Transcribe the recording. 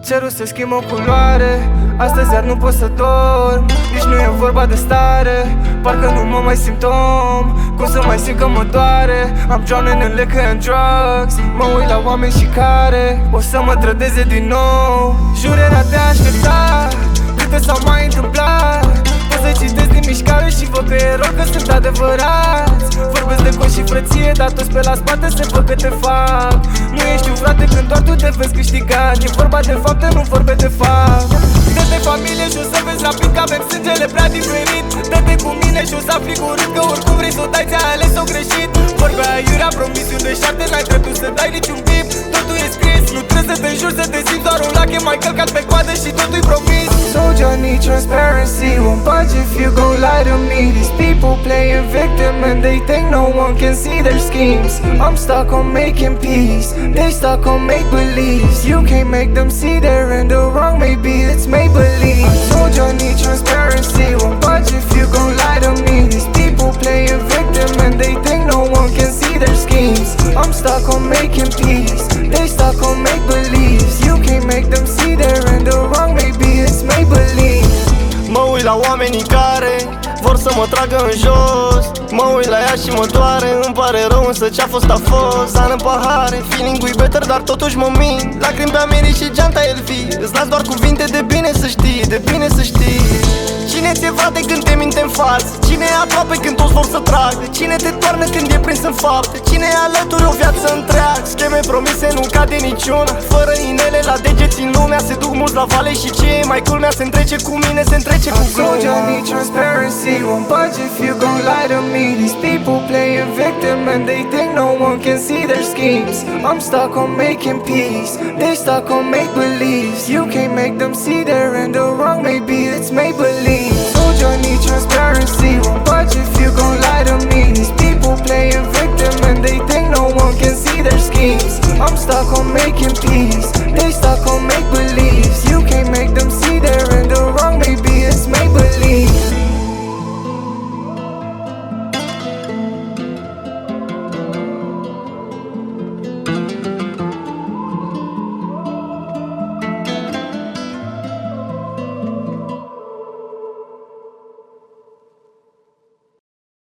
cerul se schimbă culoare. Astăzi iar nu pot să dorm, nici nu e vorba de stare. Parcă nu mă mai simt om, cum să mai simt că mă doare. I'm drowning in liquor and drugs. Mă uit la oameni și care o să mă trădeze din nou. Jurerea de a aștepta, câte s-au mai întâmplat. Pot să citesc din mișcare și văd că e rău, că sunt adevărați. Vorbesc de coși și frăție, dar toți pe la spate se văd că te fac. Nu ești un frate când doar tu te vezi câștigat. E vorba de fapte, nu vorbe de fapt. Dă-te familie și o să vezi rapid că avem sângele prea diferit. Dă-te cu mine și o să afli curând că oricum vrei să o dai, ți-ai ales-o greșit. Vorba aiurea, promisiuni de 7, n-ai dreptul să dai niciun bip. Totul e scris, nu trebuie să te înjuri, să te simți doar un lac. E mai călcat pe coadă și totul-i promis. Told you I need transparency, won't budge if you gon' lie to me. These people playing victim and they think no one can see their schemes. I'm stuck on making peace, they stuck on make-believes. You can't make them see they're in the wrong, maybe it's make-believe. I told you I need transparency, won't budge if you gon' lie to me. These people playing victim and they think no one can see their schemes. I'm stuck on making peace, they stuck on make-believes. You can't make them see they're in the wrong, maybe it's make-believe. Mă uit la oamenii care vor să mă tragă în jos. Mă uit la ea și mă doare, îmi pare rău, însă ce-a fost a fost. An în pahare, feeling-ul better, dar totuși mă mint. Lacrimi pe Ameri și geanta LV. Îți las doar cuvinte de bine să știi, de bine să știi. Cine ți-e frate când te minte în față? Cine e aproape când toți vor să tragă? Cine te toarnă când e prins în fapte? Cine e alături o viață întreagă? Scheme promise nu cade niciuna. Fără inele la degeți în lumea, se duc mulți la vale și ce e mai culmea se întrece cu mine, se întrece cu gluma. Told you I need transparency, won't budge if you gon' lie to me. These people playing victim and they think no one can see their schemes. I'm stuck on making peace, they stuck on make-believes. You can't make them see they're in the wrong, maybe it's make-believe. Told you I need transparency, won't budge if you gon' lie to me. These people playing victim and they think no one can see their schemes. I'm stuck on making peace,